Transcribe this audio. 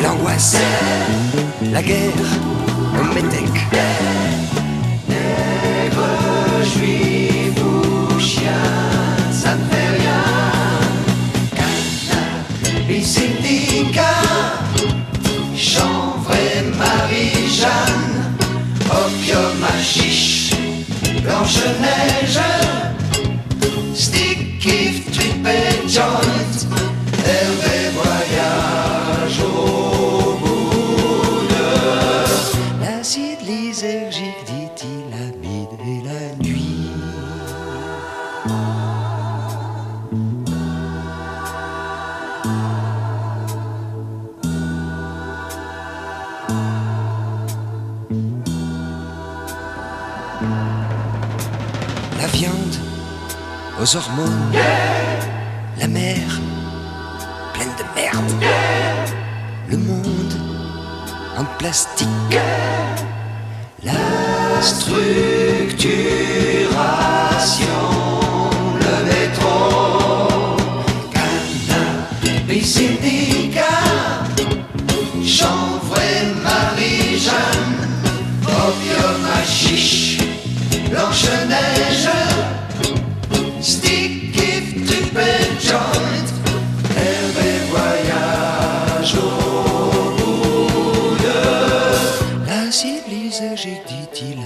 et l'angoisse, la guerre au métèque. Nègre, juif ou chien, ça ne fait rien. Cannabis indica, chanvre et Marie-Jeanne, opium hashish, Blanche-Neige, stick, if, trip et joint, herbe et voyage au bout de l'acide lysergique, dithylamide et la nuit. La viande aux hormones, la mer pleine de merde, le monde en plastique, la structuration, le métro, cannabis indica, chanvre et Marie-Jeanne, opium hashish, Blanche-Neige, stick, if, trip et joint, herbe et voyage au bout de l'acide lysergique, dit-il.